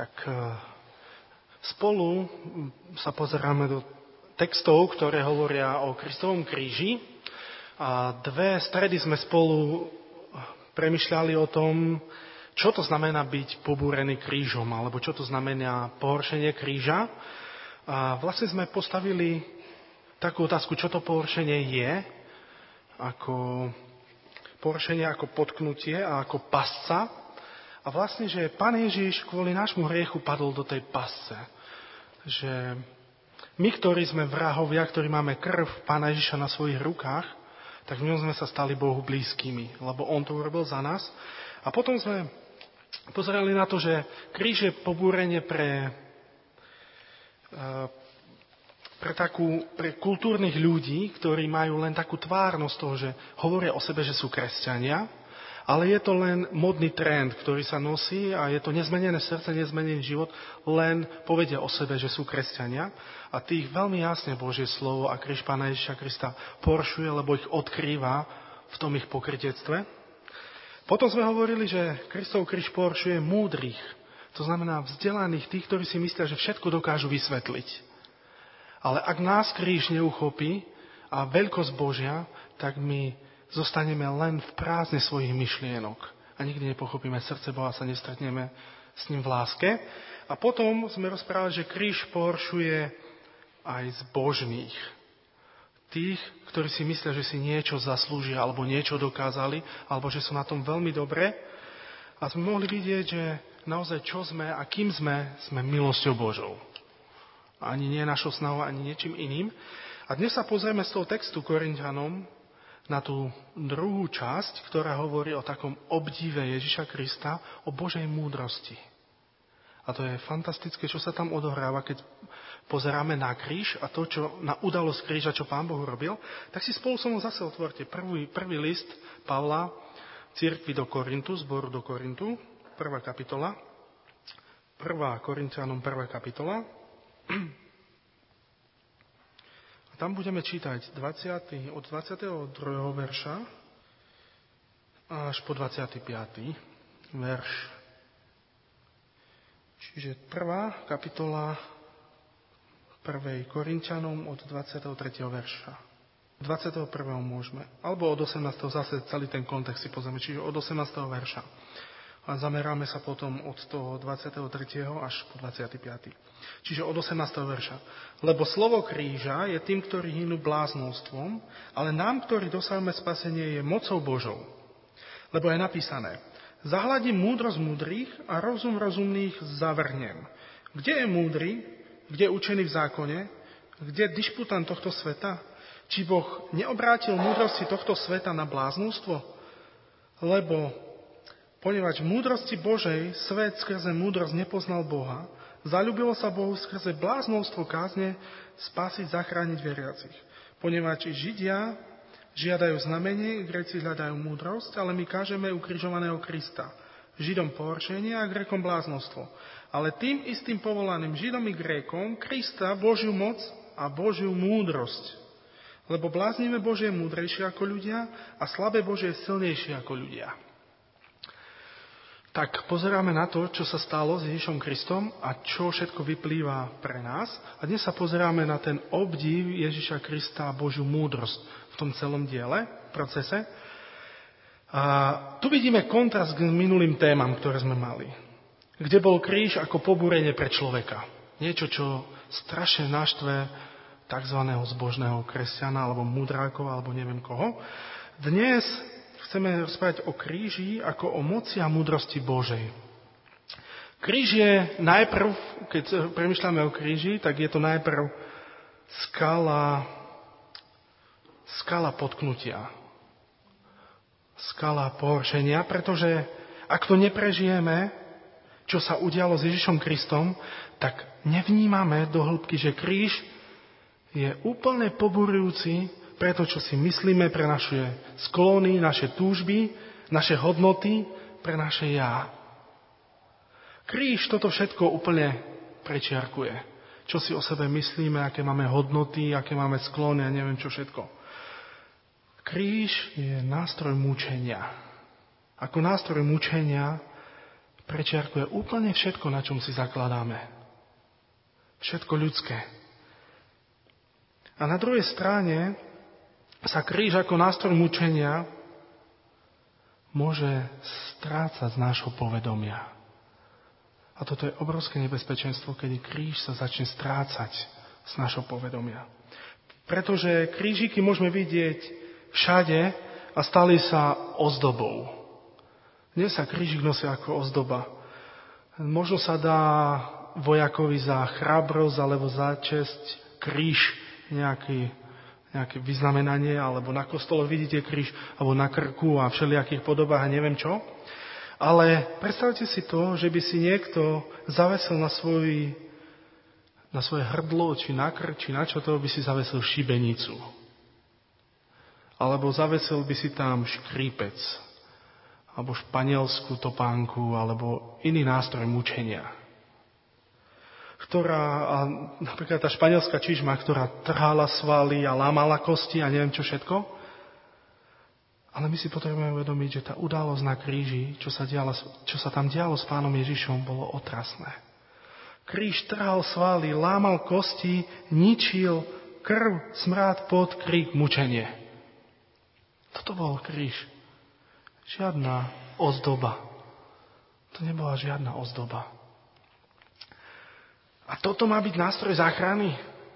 Tak spolu sa pozeráme do textov, ktoré hovoria o Kristovom kríži. A dve stredy sme spolu premýšľali o tom, čo to znamená byť pobúrený krížom, alebo čo to znamená pohoršenie kríža. A vlastne sme postavili takú otázku, čo to pohoršenie je, ako pohoršenie, ako potknutie a ako pasca. A vlastne, že Pán Ježiš kvôli nášmu hriechu padol do tej pasce. Že my, ktorí sme vrahovia, ktorí máme krv Pána Ježiša na svojich rukách, tak v ňom sme sa stali Bohu blízkymi, lebo On to urobil za nás. A potom sme pozerali na to, že kríž je pobúrenie pre kultúrnych ľudí, ktorí majú len takú tvárnosť toho, že hovoria o sebe, že sú kresťania, ale je to len modný trend, ktorý sa nosí a je to nezmenené srdce, nezmenený život, len povedia o sebe, že sú kresťania a tých veľmi jasne Božie slovo a kríž Pána Ježiša Krista poršuje, lebo ich odkrýva v tom ich pokrytectve. Potom sme hovorili, že Kristov kríž poršuje múdrych, to znamená vzdelaných, tých, ktorí si myslia, že všetko dokážu vysvetliť. Ale ak nás kríž neuchopí a veľkosť Božia, tak my zostaneme len v prázdne svojich myšlienok a nikdy nepochopíme srdce Boha, sa nestretneme s ním v láske. A potom sme rozprávali, že kríž pohoršuje aj zbožných. Tých, ktorí si myslia, že si niečo zaslúžia alebo niečo dokázali, alebo že sú na tom veľmi dobre. A sme mohli vidieť, že naozaj čo sme a kým sme milosťou Božou. Ani nie našou snahou, ani niečím iným. A dnes sa pozrieme z toho textu Korinťanom na tú druhú časť, ktorá hovorí o takom obdive Ježiša Krista, o Božej múdrosti. A to je fantastické, čo sa tam odohráva, keď pozeráme na kríž a to, čo na udalosť kríža, čo Pán Boh robil. Tak si spolu so mnou zase otvorte prvý list Pavla cirkvi do Korintu, zboru do Korintu, 1. kapitola. 1. Korinťanom 1. kapitola. A tam budeme čítať od 22. verša až po 25. verš. Čiže 1. kapitola 1. Korinťanom od 23. verša. 21. môžeme. Alebo od 18. zase celý ten kontext si pozrieme. Čiže od 18. verša. A zameráme sa potom od toho 23. až po 25. Čiže od 18. verša. Lebo slovo kríža je tým, ktorí hynú bláznostvom, ale nám, ktorí dosahujeme spasenie, je mocou Božou. Lebo je napísané, zahladím múdrosť múdrych a rozum rozumných zavrhnem. Kde je múdry, kde je učený v zákone, kde je dišputant tohto sveta? Či Boh neobrátil múdrosti tohto sveta na bláznostvo? Lebo ponieważ v múdrosti Božej svet skrze múdrosť nepoznal Boha, zaľúbilo sa Bohu skrze bláznovstvo kázne spasiť, zachrániť veriacich. Ponieważ i Židia žiadajú znamenie, Gréci hľadajú múdrosť, ale my kážeme ukrižovaného Krista. Židom pohoršenie a Grékom bláznostvo. Ale tým istým povolaným Židom i Grékom Krista, Božiu moc a Božiu múdrosť. Lebo bláznivé Božie je múdrejšie ako ľudia a slabé Božie je silnejšie ako ľudia. Tak pozeráme na to, čo sa stalo s Ježišom Kristom a čo všetko vyplýva pre nás. A dnes sa pozeráme na ten obdiv Ježiša Krista a Božiu múdrosť v tom celom diele, procese. A tu vidíme kontrast k minulým témam, ktoré sme mali. Kde bol kríž ako pobúrenie pre človeka. Niečo, čo strašne naštve tzv. Zbožného kresťana, alebo múdrákov, alebo neviem koho. Dnes chceme rozprávať o kríži ako o moci a múdrosti Božej. Kríž je najprv, keď premýšľame o kríži, tak je to najprv skala potknutia. Skala pohoršenia, pretože ak to neprežijeme, čo sa udialo s Ježišom Kristom, tak nevnímame do hĺbky, že kríž je úplne poburujúci pre to, čo si myslíme, pre naše sklony, naše túžby, naše hodnoty, pre naše ja. Kríž toto všetko úplne prečiarkuje. Čo si o sebe myslíme, aké máme hodnoty, aké máme sklony a neviem čo všetko. Kríž je nástroj mučenia. Ako nástroj mučenia prečiarkuje úplne všetko, na čom si zakladáme. Všetko ľudské. A na druhej strane sa kríž ako nástroj mučenia môže strácať z nášho povedomia. A toto je obrovské nebezpečenstvo, kedy kríž sa začne strácať z nášho povedomia. Pretože krížiky môžeme vidieť všade a stali sa ozdobou. Dnes sa krížik nosia ako ozdoba. Možno sa dá vojakovi za chrabrosť alebo za česť kríž nejaké vyznamenanie, alebo na kostole vidíte kríž, alebo na krku a všelijakých podobách a neviem čo. Ale predstavte si to, že by si niekto zavesil na svoje hrdlo, či na krk, či na čo to, by si zavesil šibenicu. Alebo zavesil by si tam škrípec, alebo španielskú topánku, alebo iný nástroj mučenia. Napríklad tá španielská čižma, ktorá trhala svaly a lámala kosti a neviem čo všetko. Ale my si potrebujeme uvedomiť, že tá udalosť na kríži, čo sa tam dialo s Pánom Ježišom, bolo otrasné. Kríž trhal svaly, lámal kosti, ničil krv, smrad, pot, krík, mučenie. Toto bol kríž. Žiadna ozdoba. To nebola žiadna ozdoba. A toto má byť nástroj záchrany?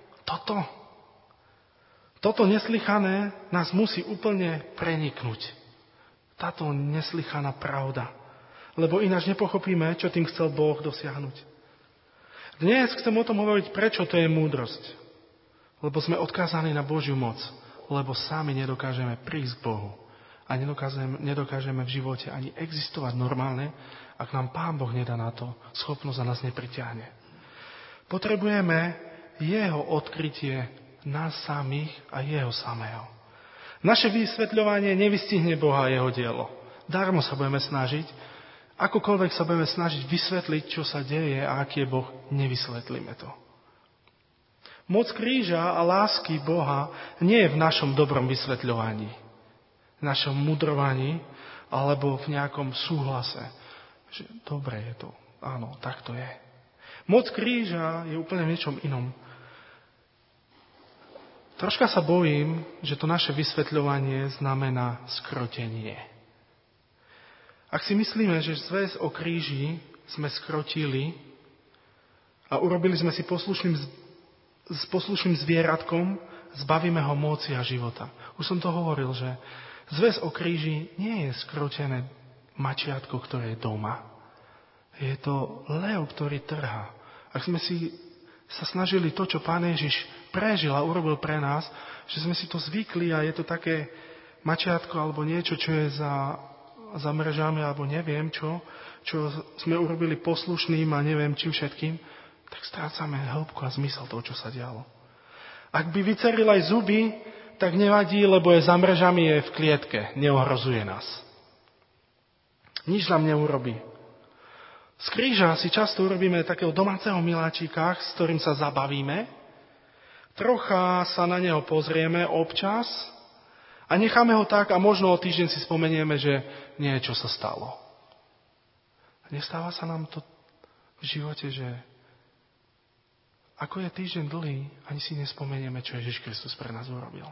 Toto neslychané nás musí úplne preniknúť. Táto neslychaná pravda. Lebo ináč nepochopíme, čo tým chcel Boh dosiahnuť. Dnes chcem o tom hovoriť, prečo to je múdrosť. Lebo sme odkázaní na Božiu moc. Lebo sami nedokážeme prísť k Bohu. A nedokážeme v živote ani existovať normálne, ak nám Pán Boh nedá na to schopnosť a nás nepriťahne. Potrebujeme jeho odkrytie nás samých a jeho samého. Naše vysvetľovanie nevystihne Boha a jeho dielo. Darmo sa budeme snažiť, akokoľvek sa budeme snažiť vysvetliť, čo sa deje a aký je Boh, nevysvetlíme to. Moc kríža a lásky Boha nie je v našom dobrom vysvetľovaní, v našom mudrovaní alebo v nejakom súhlase. Že dobre je to, áno, tak to je. Moc kríža je úplne v niečom inom. Troška sa bojím, že to naše vysvetľovanie znamená skrotenie. Ak si myslíme, že zväz o kríži sme skrotili a urobili sme si poslušným zvieratkom, zbavíme ho moci a života. Už som to hovoril, že zväz o kríži nie je skrotené mačiatko, ktoré je doma. Je to lev, ktorý trhá. Ak sme sa snažili to, čo Pán Ježiš prežil a urobil pre nás, že sme si to zvykli a je to také mačiatko alebo niečo, čo je za mrežami alebo neviem čo sme urobili poslušným a neviem čím všetkým, tak strácame hĺbku a zmysel toho, čo sa dialo. Ak by vyceril aj zuby, tak nevadí, lebo je za mrežami, je v klietke, neohrozuje nás. Nič nám neurobí. Z kríža si často urobíme takého domáceho miláčika, s ktorým sa zabavíme, trocha sa na neho pozrieme občas a necháme ho tak a možno o týždeň si spomenieme, že niečo sa stalo. Nestáva sa nám to v živote, že ako je týždeň dlhý, ani si nespomenieme, čo Ježiš Kristus pre nás urobil.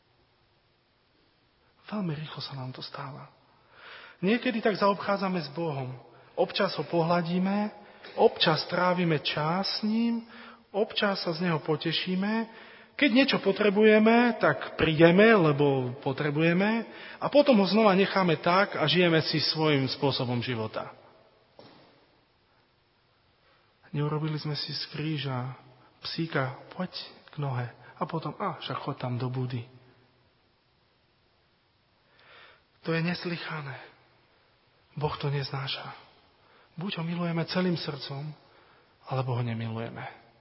Veľmi rýchlo sa nám to stáva. Niekedy tak zaobchádzame s Bohom. Občas ho pohľadíme, občas trávime čas s ním, občas sa z neho potešíme. Keď niečo potrebujeme, tak prídeme, lebo potrebujeme a potom ho znova necháme tak a žijeme si svojím spôsobom života. Neurobili sme si z kríža psíka, poď k nohe a potom, však chod tam do budy. To je neslychané. Boh to neznáša. Buď ho milujeme celým srdcom, alebo ho nemilujeme.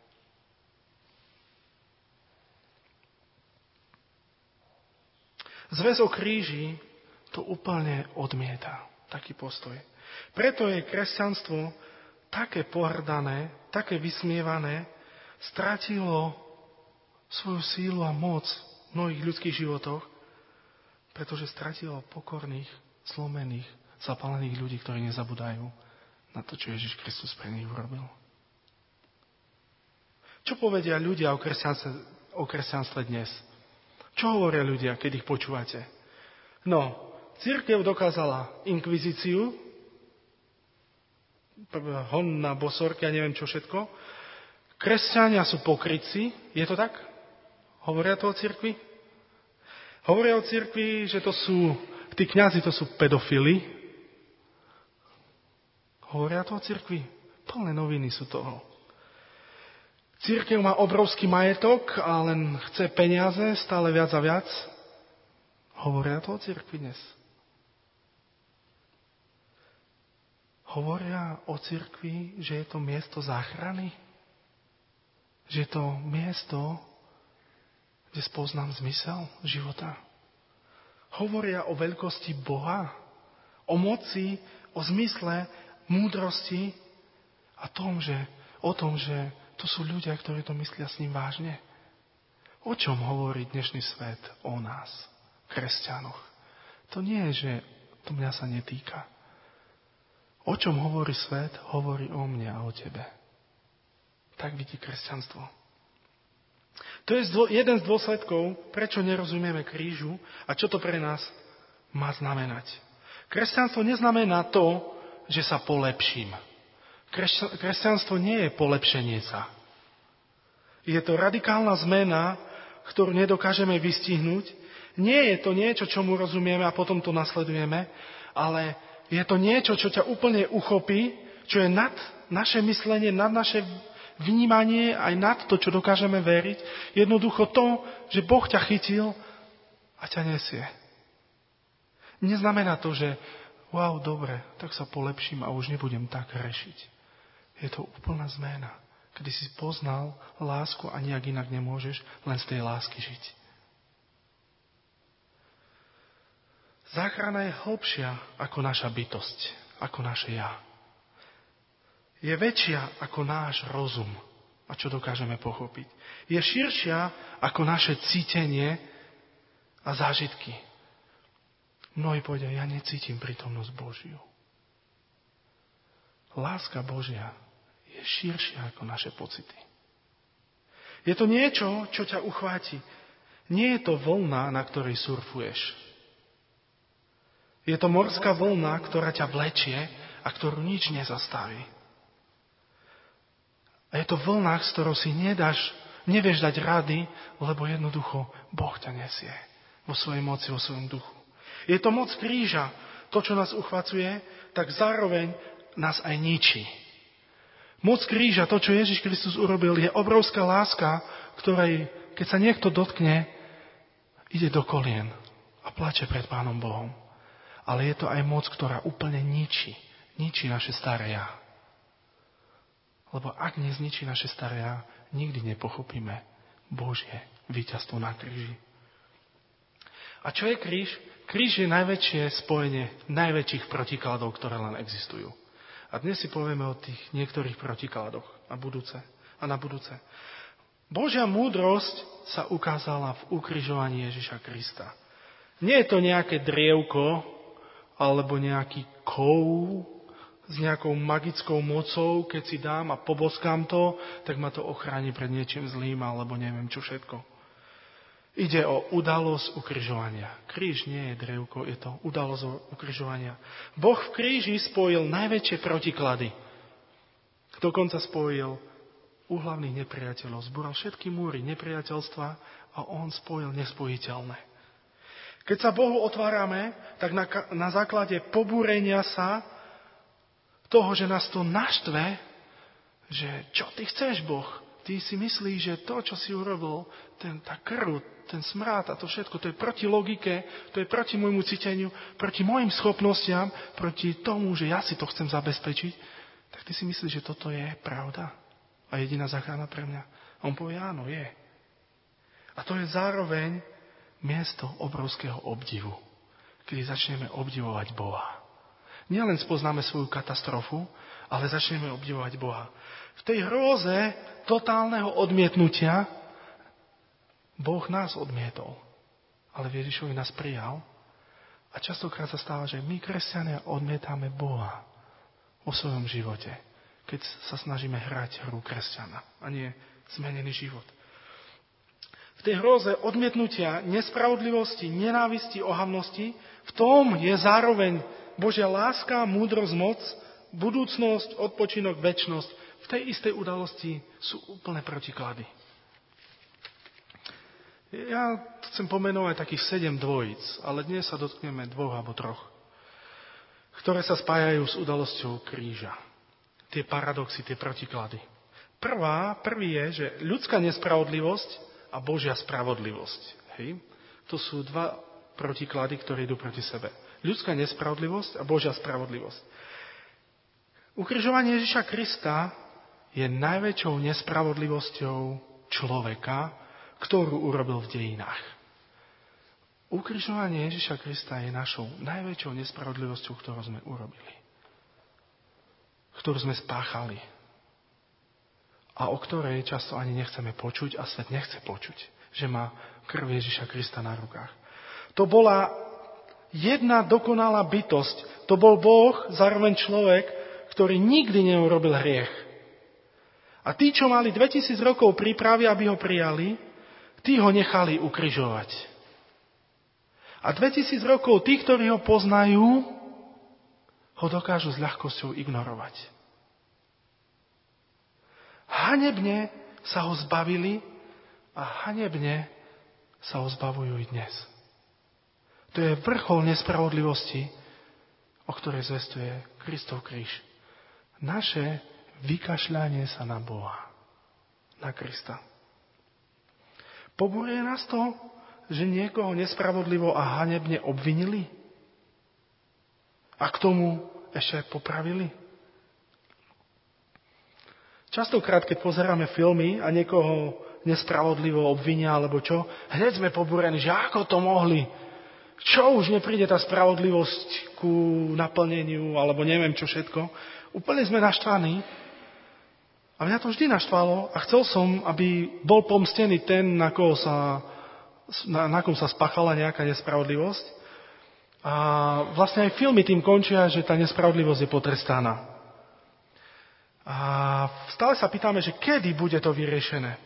Zväz o kríži to úplne odmieta, taký postoj. Preto je kresťanstvo také pohrdané, také vysmievané, stratilo svoju sílu a moc v mnohých ľudských životoch, pretože stratilo pokorných, zlomených, zapálených ľudí, ktorí nezabúdajú na to, čo Ježiš Kristus pre nich urobil. Čo povedia ľudia o kresťanstve dnes? Čo hovoria ľudia, keď ich počúvate? No, cirkev dokázala inkvizíciu, hon na bosorky a neviem čo všetko. Kresťania sú pokrytci, je to tak? Hovoria to o cirkvi? Hovoria o cirkvi, že to sú, tí kňazi to sú pedofili. Hovoria to o cirkvi? Plné noviny sú toho. Cirkev má obrovský majetok a len chce peniaze stále viac a viac. Hovoria to o cirkvi dnes. Hovoria o cirkvi, že je to miesto záchrany. Že je to miesto, kde spoznám zmysel života. Hovoria o veľkosti Boha, o moci, o zmysle, múdrosti a o tom, že to sú ľudia, ktorí to myslia s ním vážne. O čom hovorí dnešný svet o nás, kresťanoch? To nie je, že to mňa sa netýka. O čom hovorí svet? Hovorí o mne a o tebe. Tak vidí kresťanstvo. To je jeden z dôsledkov, prečo nerozumieme krížu a čo to pre nás má znamenať. Kresťanstvo neznamená to, že sa polepším. Kresťanstvo nie je polepšenie sa. Je to radikálna zmena, ktorú nedokážeme vystihnúť. Nie je to niečo, čomu rozumieme a potom to nasledujeme, ale je to niečo, čo ťa úplne uchopí, čo je nad naše myslenie, nad naše vnímanie, aj nad to, čo dokážeme veriť. Jednoducho to, že Boh ťa chytil a ťa nesie. Neznamená to, že wow, dobre, tak sa polepším a už nebudem tak rešiť. Je to úplná zmena, kedy si poznal lásku a nejak inak nemôžeš len z tej lásky žiť. Záchrana je hlbšia ako naša bytosť, ako naše ja. Je väčšia ako náš rozum a čo dokážeme pochopiť. Je širšia ako naše cítenie a zážitky. Mnohí povedia, ja necítim prítomnosť Božiu. Láska Božia je širšia ako naše pocity. Je to niečo, čo ťa uchváti. Nie je to vlna, na ktorej surfuješ. Je to morská vlna, ktorá ťa vlečie a ktorú nič nezastaví. A je to vlna, s ktorou si nevieš dať rady, lebo jednoducho Boh ťa nesie vo svojej moci, vo svojom duchu. Je to moc kríža, to, čo nás uchvacuje, tak zároveň nás aj ničí. Moc kríža, to, čo Ježiš Kristus urobil, je obrovská láska, ktorej, keď sa niekto dotkne, ide do kolien a plače pred Pánom Bohom. Ale je to aj moc, ktorá úplne ničí naše staré ja. Lebo ak nezničí naše staré ja, nikdy nepochopíme Božie víťazstvo na kríži. A čo je kríž? Kríž je najväčšie spojenie najväčších protikladov, ktoré len existujú. A dnes si povieme o tých niektorých protikladoch na budúce. Božia múdrosť sa ukázala v ukrižovaní Ježiša Krista. Nie je to nejaké drievko, alebo nejaký kov s nejakou magickou mocou, keď si dám a poboskám to, tak ma to ochráni pred niečím zlým, alebo neviem čo všetko. Ide o udalosť ukrižovania. Kríž nie je drevko, je to udalosť ukrižovania. Boh v kríži spojil najväčšie protiklady. Dokonca spojil úhlavných nepriateľov, zbúral všetky múry nepriateľstva a on spojil nespojiteľné. Keď sa Bohu otvárame, tak na základe pobúrenia sa toho, že nás to naštve, že čo ty chceš, Boh? Ty si myslíš, že to, čo si urobil, tá krv, ten smrad a to všetko, to je proti logike, to je proti môjmu cíteniu, proti mojim schopnostiam, proti tomu, že ja si to chcem zabezpečiť, tak ty si myslíš, že toto je pravda a jediná záchrana pre mňa. A on povie, áno, je. A to je zároveň miesto obrovského obdivu, kedy začneme obdivovať Boha. Nielen spoznáme svoju katastrofu, ale začneme obdivovať Boha. V tej hrôze totálneho odmietnutia Boh nás odmietol, ale v Ježišovi nás prijal. A častokrát sa stáva, že my, kresťania, odmietame Boha o svojom živote, keď sa snažíme hrať hru kresťana a nie zmenený život. V tej hrôze odmietnutia, nespravodlivosti, nenávisti, ohavnosti, v tom je zároveň Božia láska, múdrosť, moc, budúcnosť, odpočinok, večnosť. V tej istej udalosti sú úplné protiklady. Ja chcem pomenovať takých 7 dvojíc, ale dnes sa dotkneme 2 alebo 3, ktoré sa spájajú s udalosťou kríža. Tie paradoxy, tie protiklady. Prvý je, že ľudská nespravodlivosť a Božia spravodlivosť. Hej? To sú 2 protiklady, ktoré idú proti sebe. Ľudská nespravodlivosť a Božia spravodlivosť. Ukrižovanie Ježiša Krista je najväčšou nespravodlivosťou človeka, ktorú urobil v dejinách. Ukrižovanie Ježiša Krista je našou najväčšou nespravodlivosťou, ktorú sme urobili. Ktorú sme spáchali. A o ktorej často ani nechceme počuť a svet nechce počuť, že má krv Ježiša Krista na rukách. To bola jedna dokonalá bytosť. To bol Boh, zároveň človek, ktorý nikdy neurobil hriech. A tí, čo mali 2000 rokov prípravy, aby ho prijali, tí ho nechali ukrižovať. A 2000 rokov tí, ktorí ho poznajú, ho dokážu s ľahkosťou ignorovať. Hanebne sa ho zbavili a hanebne sa ho zbavujú i dnes. To je vrchol nespravodlivosti, o ktorej zvestuje Kristov kríž. Naše vykašľanie sa na Boha, na Krista. Pobúruje nás to, že niekoho nespravodlivo a hanebne obvinili? A k tomu ešte popravili? Častokrát, keď pozeráme filmy a niekoho nespravodlivo obvinia alebo čo, hneď sme pobúrení, že ako to mohli? Čo už nepríde tá spravodlivosť ku naplneniu alebo neviem čo všetko? Úplne sme naštvaní. A mňa to vždy naštvalo a chcel som, aby bol pomstený ten, na kom sa spáchala nejaká nespravodlivosť. A vlastne aj filmy tým končia, že tá nespravodlivosť je potrestaná. A stále sa pýtame, že kedy bude to vyriešené.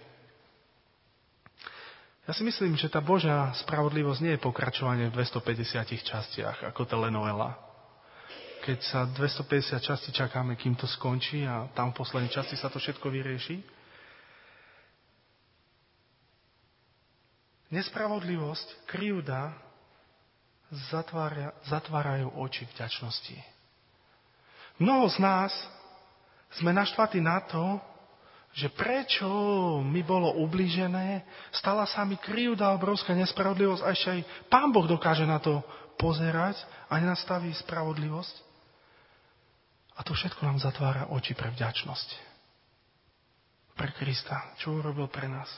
Ja si myslím, že tá Božia spravodlivosť nie je pokračovanie v 250 častiach ako telenovela. Keď sa 250 častí čakáme, kým to skončí a tam v poslednej časti sa to všetko vyrieši. Nespravodlivosť, krivda zatvárajú oči vďačnosti. Mnoho z nás sme naštvatí na to, že prečo mi bolo ublížené, stala sa mi krivda, obrovská nespravodlivosť a ešte aj Pán Boh dokáže na to pozerať a nenastaví spravodlivosť. A to všetko nám zatvára oči pre vďačnosť. Pre Krista, čo urobil pre nás.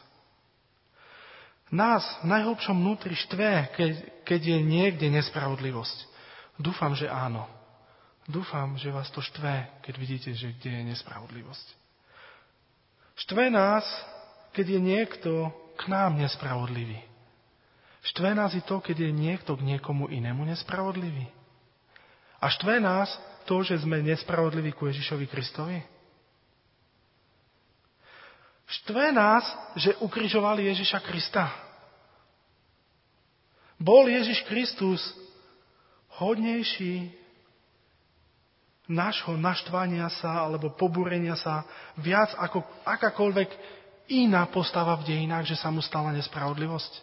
Nás v najhlbšom vnútri štve, keď je niekde nespravodlivosť. Dúfam, že áno. Dúfam, že vás to štve, keď vidíte, že kde je nespravodlivosť. Štve nás, keď je niekto k nám nespravodlivý. Štve nás i to, keď je niekto k niekomu inému nespravodlivý. A štve nás to, že sme nespravodliví ku Ježišovi Kristovi. Štve nás, že ukrižovali Ježiša Krista. Bol Ježiš Kristus hodnejší nášho naštvania sa alebo pobúrenia sa viac ako akákoľvek iná postava v dejinách, že sa mu stala nespravodlivosť?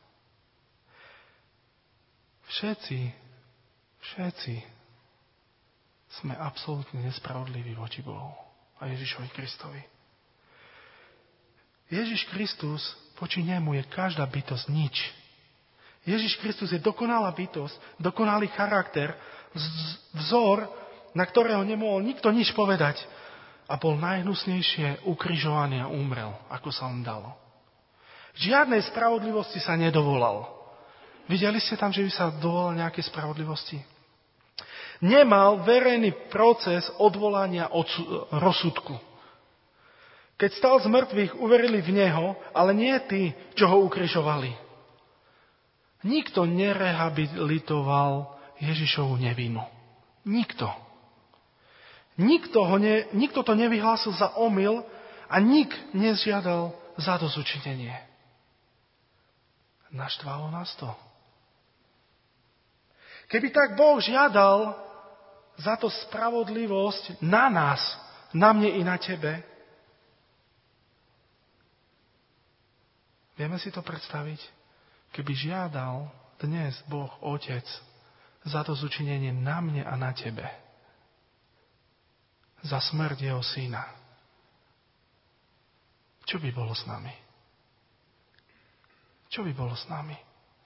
Všetci sme absolútne nespravodliví voči Bohu a Ježišovi Kristovi. Ježiš Kristus, voči nemu je každá bytosť nič. Ježiš Kristus je dokonalá bytosť, dokonalý charakter, vzor, na ktorého nemohol nikto nič povedať a bol najhnusnejšie ukrižovaný a umrel, ako sa len dalo. Žiadnej spravodlivosti sa nedovolal. Videli ste tam, že by sa dovolal nejaké spravodlivosti? Nemal verejný proces odvolania od rozsudku. Keď stal z mŕtvych, uverili v neho, ale nie tí, čo ho ukrižovali. Nikto nerehabilitoval Ježišovu nevinu. Nikto. Nikto to nevyhlásil za omyl a nik nežiadal zadozučinenie. Naštvalo nás to. Keby tak Boh žiadal za to spravodlivosť na nás, na mne i na tebe, vieme si to predstaviť? Keby žiadal dnes Boh Otec zadozučinenie na mne a na tebe za smrť jeho syna, čo by bolo s nami? Čo by bolo s nami?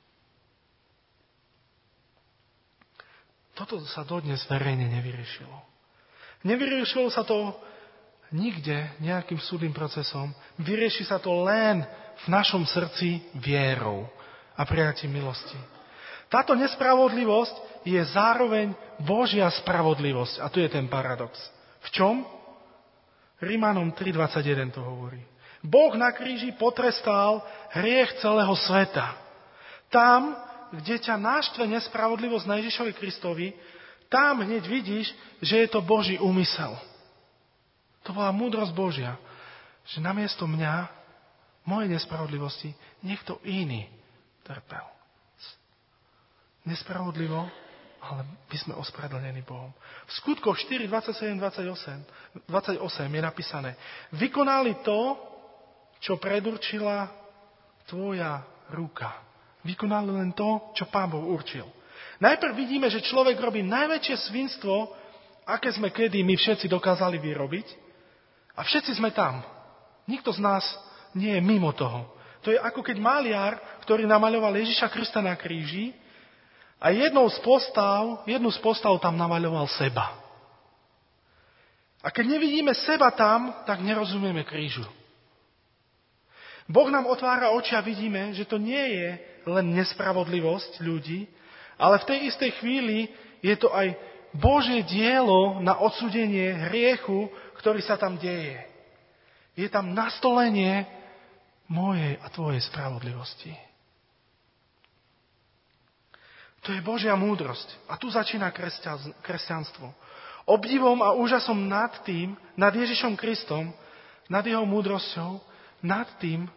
Toto sa dodnes verejne nevyriešilo. Nevyriešilo sa to nikde nejakým súdnym procesom. Vyrieši sa to len v našom srdci vierou a prijatím milosti. Táto nespravodlivosť je zároveň Božia spravodlivosť. A tu je ten paradox. V čom? Rimanom 3.21 to hovorí. Boh na kríži potrestal hriech celého sveta. Tam, kde ťa náštve nespravodlivosť na Ježišovi Kristovi, tam hneď vidíš, že je to Boží úmysel. To bola múdrosť Božia, že namiesto mňa, mojej nespravodlivosti, niekto iný trpel. Nespravodlivo, ale my sme ospravedlnení Bohom. V skutkoch 4, 27, 28 je napísané: vykonali to, čo predurčila tvoja ruka. Vykonali len to, čo Pán Boh určil. Najprv vidíme, že človek robí najväčšie svinstvo, aké sme kedy my všetci dokázali vyrobiť. A všetci sme tam. Nikto z nás nie je mimo toho. To je ako keď maliar, ktorý namaľoval Ježiša Krista na kríži a jednu z postav tam namaľoval seba. A keď nevidíme seba tam, tak nerozumieme krížu. Boh nám otvára oči a vidíme, že to nie je len nespravodlivosť ľudí, ale v tej istej chvíli je to aj Božie dielo na odsúdenie hriechu, ktorý sa tam deje. Je tam nastolenie mojej a tvojej spravodlivosti. To je Božia múdrosť. A tu začína kresťanstvo. Obdivom a úžasom nad Ježišom Kristom, nad jeho múdrosťou, nad tým,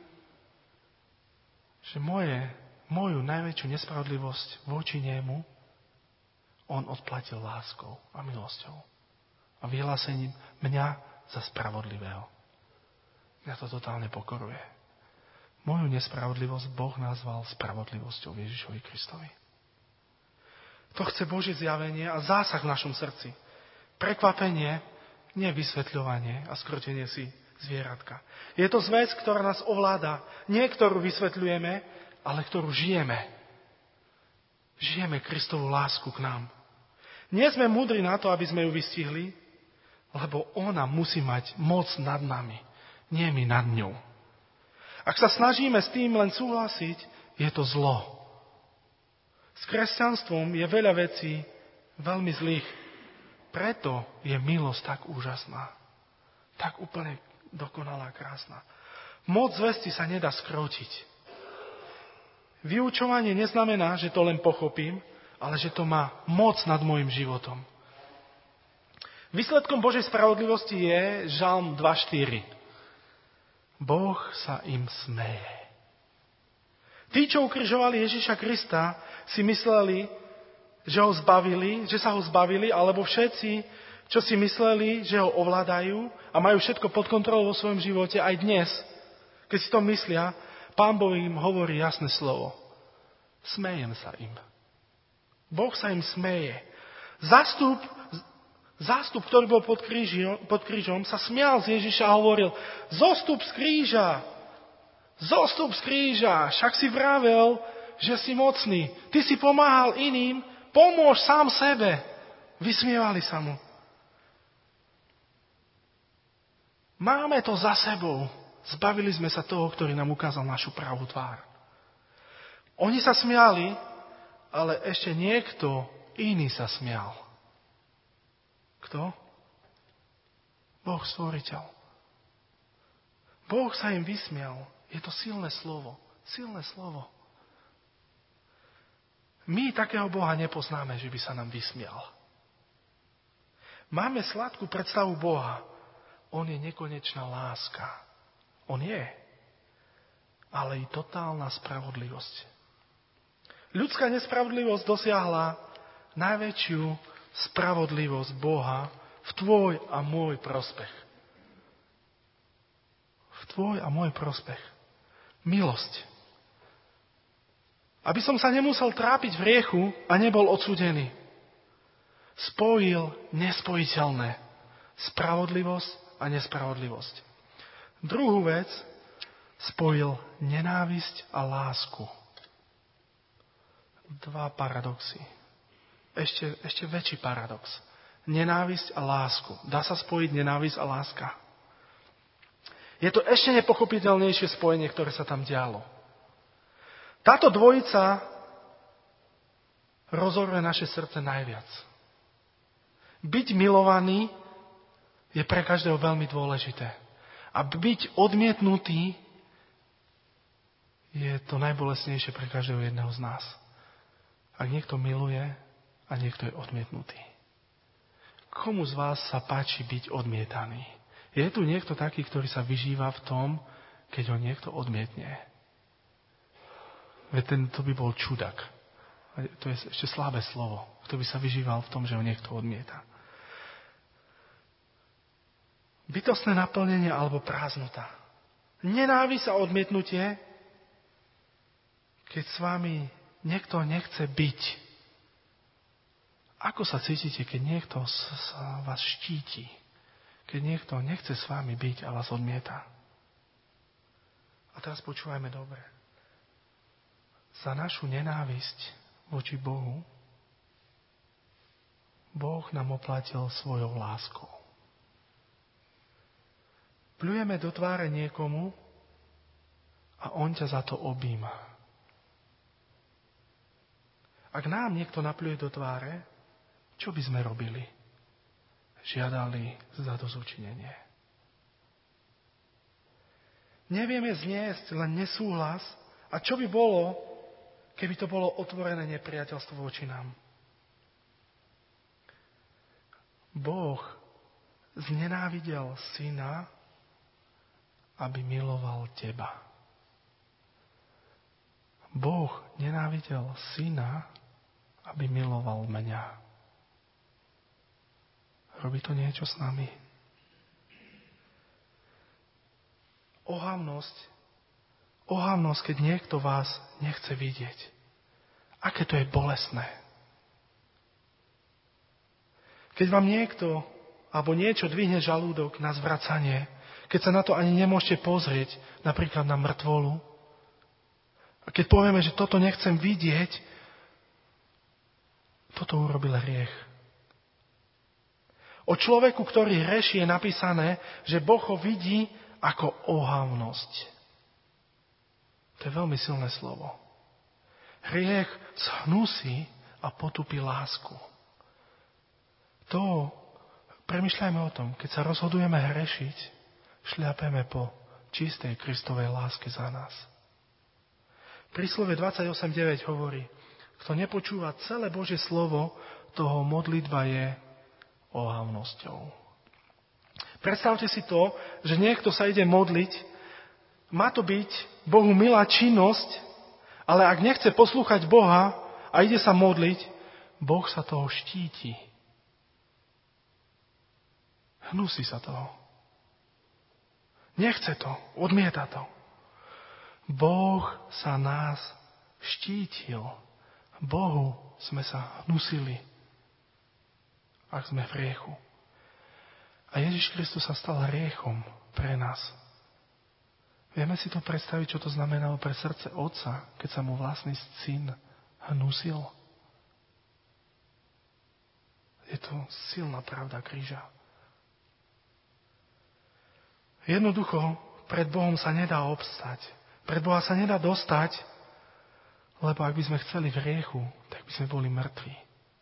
že moju najväčšiu nespravodlivosť voči nemu on odplatil láskou a milosťou a vyhlásením mňa za spravodlivého. Mňa to totálne pokoruje. Moju nespravodlivosť Boh nazval spravodlivosťou Ježišovi Kristovi. To chce Božie zjavenie a zásah v našom srdci. Prekvapenie, nie vysvetľovanie a skrotenie si zvieratka. Je to zväz, ktorá nás ovláda. Nie, ktorú vysvetľujeme, ale ktorú žijeme. Žijeme Kristovú lásku k nám. Nie sme múdri na to, aby sme ju vystihli, lebo ona musí mať moc nad nami, nie my nad ňou. Ak sa snažíme s tým len súhlasiť, je to zlo. S kresťanstvom je veľa vecí veľmi zlých. Preto je milosť tak úžasná. Tak úplne dokonalá, krásna. Moc zvesti sa nedá skrotiť. Vyučovanie neznamená, že to len pochopím, ale že to má moc nad môjim životom. Výsledkom Božej spravodlivosti je Žalm 2.4. Boh sa im smeje. Tí, čo ukrižovali Ježiša Krista, si mysleli, že sa ho zbavili, alebo všetci, čo si mysleli, že ho ovládajú a majú všetko pod kontrolou vo svojom živote aj dnes, keď si to myslia, Pán Boh im hovorí jasné slovo. Smejem sa im. Boh sa im smeje. Zástup, ktorý bol pod krížom, sa smial z Ježiša a hovoril: zostup z kríža, však si vravel, že si mocný. Ty si pomáhal iným, pomôž sám sebe. Vysmievali sa mu. Máme to za sebou. Zbavili sme sa toho, ktorý nám ukázal našu pravú tvár. Oni sa smiali, ale ešte niekto iný sa smial. Kto? Boh stvoriteľ. Boh sa im vysmial. Je to silné slovo. Silné slovo. My takého Boha nepoznáme, že by sa nám vysmial. Máme sladkú predstavu Boha. On je nekonečná láska. On je. Ale i totálna spravodlivosť. Ľudská nespravodlivosť dosiahla najväčšiu spravodlivosť Boha v tvoj a môj prospech. V tvoj a môj prospech. Milosť. Aby som sa nemusel trápiť v hriechu a nebol odsúdený. Spojil nespojiteľné. Spravodlivosť a nespravodlivosť. Druhú vec, spojil nenávisť a lásku. Dva paradoxy. Ešte väčší paradox. Nenávisť a lásku. Dá sa spojiť nenávisť a láska? Je to ešte nepochopiteľnejšie spojenie, ktoré sa tam dialo. Táto dvojica rozoruje naše srdce najviac. Byť milovaný je pre každého veľmi dôležité. A byť odmietnutý je to najbolestnejšie pre každého jedného z nás. Ak niekto miluje a niekto je odmietnutý. Komu z vás sa páči byť odmietaný? Je tu niekto taký, ktorý sa vyžíva v tom, keď ho niekto odmietne? Veď to by bol čudak. To je ešte slabé slovo. Kto by sa vyžíval v tom, že ho niekto odmieta? Bytostné naplnenie alebo prázdnota. Nenávisť a odmietnutie, keď s vami niekto nechce byť. Ako sa cítite, keď niekto sa vás štíti? Keď niekto nechce s vami byť a vás odmieta? A teraz počúvajme dobre. Za našu nenávisť voči Bohu Boh nám oplatil svojou láskou. Pľujeme do tváre niekomu a on ťa za to objíma. Ak nám niekto napľuje do tváre, čo by sme robili? Žiadali zadozučinenie. Nevieme zniesť len nesúhlas a čo by bolo, keby to bolo otvorené nepriateľstvo voči nám. Boh znenávidel syna, aby miloval teba. Boh nenávidel syna, aby miloval mňa. Robí to niečo s nami. Ohavnosť, keď niekto vás nechce vidieť. Aké to je bolestné. Keď vám niekto alebo niečo dvihne žalúdok na zvracanie, keď sa na to ani nemôžete pozrieť, napríklad na mŕtvolu, a keď povieme, že toto nechcem vidieť, toto urobil hriech. O človeku, ktorý hreší, je napísané, že Boh ho vidí ako ohavnosť. To je veľmi silné slovo. Hriech zhnusí a potupí lásku. Premýšľajme o tom, keď sa rozhodujeme hrešiť, šľapeme po čistej Kristovej láske za nás. Príslove 28.9 hovorí, kto nepočúva celé Božie slovo, toho modlitba je ohavnosťou. Predstavte si to, že niekto sa ide modliť, má to byť Bohu milá činnosť, ale ak nechce poslúchať Boha a ide sa modliť, Boh sa toho štíti. Hnusí sa toho. Nechce to, odmieta to. Boh sa nás štítil. Bohu sme sa hnusili, ak sme v hriechu. A Ježiš Kristus sa stal hriechom pre nás. Vieme si to predstaviť, čo to znamenalo pre srdce Otca, keď sa mu vlastný syn hnusil? Je to silná pravda kríža. Jednoducho, pred Bohom sa nedá obstať. Pred Boha sa nedá dostať, lebo ak by sme chceli v hriechu, tak by sme boli mŕtvi.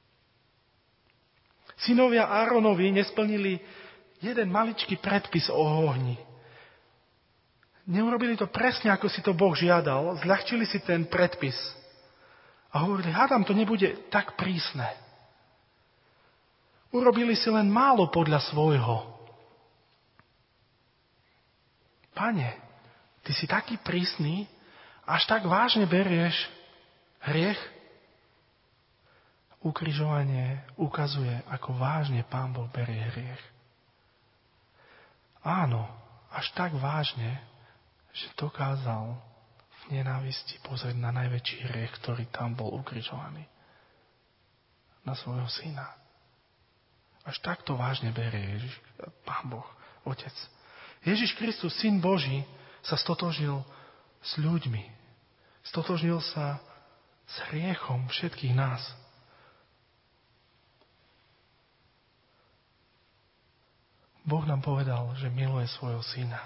Synovia Áronovi nesplnili jeden maličký predpis o ohni. Neurobili to presne, ako si to Boh žiadal, zľahčili si ten predpis. A hovorili, hádam, to nebude tak prísne. Urobili si len málo podľa svojho. Pane, ty si taký prísny, až tak vážne berieš hriech? Ukrižovanie ukazuje, ako vážne Pán Boh berie hriech. Áno, až tak vážne, že dokázal v nenávisti pozrieť na najväčší hriech, ktorý tam bol ukrižovaný. Na svojho syna. Až takto vážne berie Ježiš, Pán Boh, Otec. Ježiš Kristus, Syn Boží, sa stotožnil s ľuďmi. Stotožnil sa s hriechom všetkých nás. Boh nám povedal, že miluje svojho syna.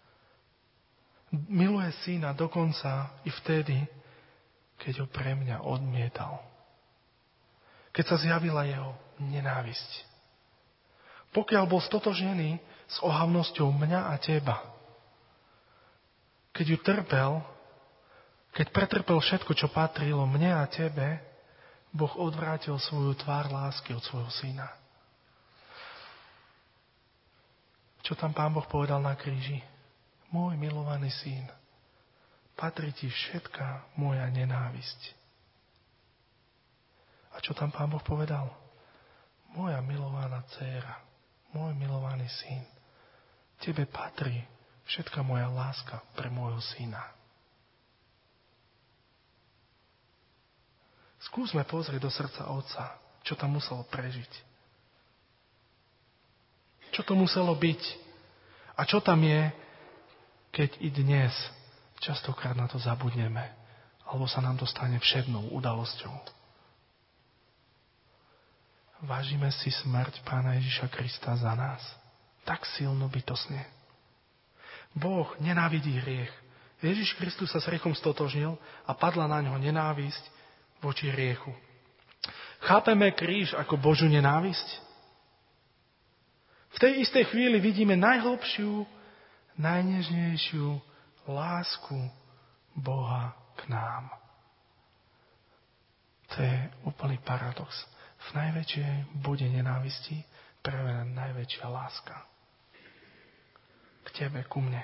Miluje syna dokonca i vtedy, keď ho pre mňa odmietal. Keď sa zjavila jeho nenávisť. Pokiaľ bol stotožnený s ohavnosťou mňa a teba. Keď ju trpel, keď pretrpel všetko, čo patrilo mne a tebe, Boh odvrátil svoju tvár lásky od svojho syna. Čo tam Pán Boh povedal na kríži? Môj milovaný syn, patrí ti všetká moja nenávisť. A čo tam Pán Boh povedal? Moja milovaná dcéra, môj milovaný syn, tebe patrí všetká moja láska pre môjho syna. Skúsme pozrieť do srdca Otca, čo tam muselo prežiť. Čo to muselo byť? A čo tam je, keď i dnes častokrát na to zabudneme, alebo sa nám to stane všednou udalosťou. Vážime si smrť Pána Ježiša Krista za nás. Tak silno bytostne. Boh nenávidí hriech. Ježiš Kristus sa s hriechom stotožnil a padla na ňo nenávisť voči hriechu. Chápeme kríž ako Božiu nenávisť? V tej istej chvíli vidíme najhlbšiu, najnežnejšiu lásku Boha k nám. To je úplný paradox. V najväčšej bode nenávisti prevená najväčšia láska. K tebe, ku mne.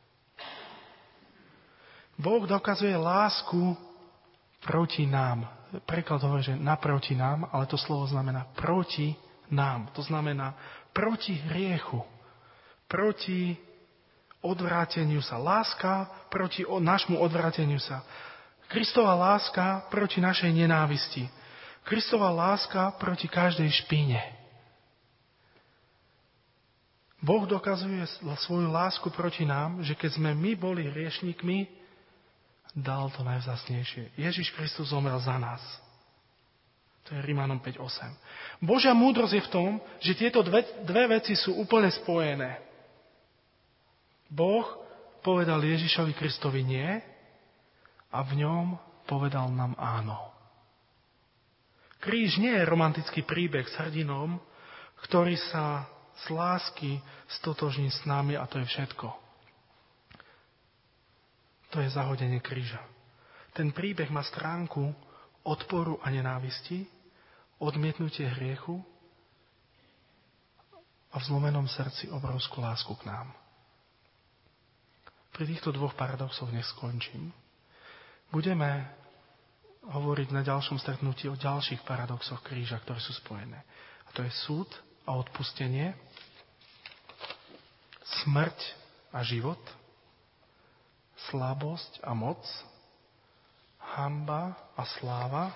Boh dokazuje lásku proti nám. Preklad hovorí, že naproti nám, ale to slovo znamená proti nám. To znamená proti hriechu. Proti odvráteniu sa. Láska proti nášmu odvráteniu sa. Kristova láska proti našej nenávisti. Kristova láska proti každej špíne. Boh dokazuje svoju lásku proti nám, že keď sme my boli hriešnikmi, dal to najvzácnejšie. Ježiš Kristus zomrel za nás. To je Rimanom 5.8. Božia múdrosť je v tom, že tieto dve veci sú úplne spojené. Boh povedal Ježišovi Kristovi nie a v ňom povedal nám áno. Kríž nie je romantický príbeh s hrdinom, ktorý sa z lásky stotožní s nami a to je všetko. To je zahodenie kríža. Ten príbeh má stránku odporu a nenávisti, odmietnutie hriechu a v zlomenom srdci obrovskú lásku k nám. Pri týchto dvoch paradoxoch dnes skončím. Budeme hovoriť na ďalšom stretnutí o ďalších paradoxoch kríža, ktoré sú spojené. A to je súd a odpustenie, smrť a život, slabosť a moc, hanba a sláva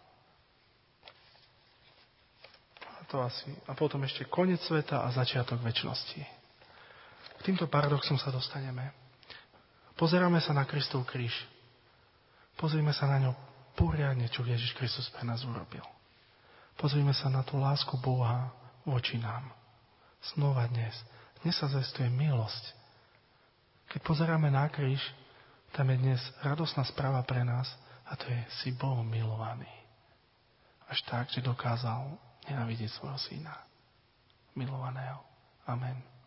a potom ešte koniec sveta a začiatok večnosti. K týmto paradoxom sa dostaneme. Pozeráme sa na Kristov kríž. Pozrime sa na ňo poriadne, čo Ježiš Kristus pre nás urobil. Pozrime sa na tú lásku Boha voči nám. Znova dnes. Dnes sa zvestuje milosť. Keď pozeráme na kríž, tam je dnes radosná správa pre nás a to je, si Bohom milovaný. Až tak, že dokázal nenávidieť svojho syna. Milovaného. Amen.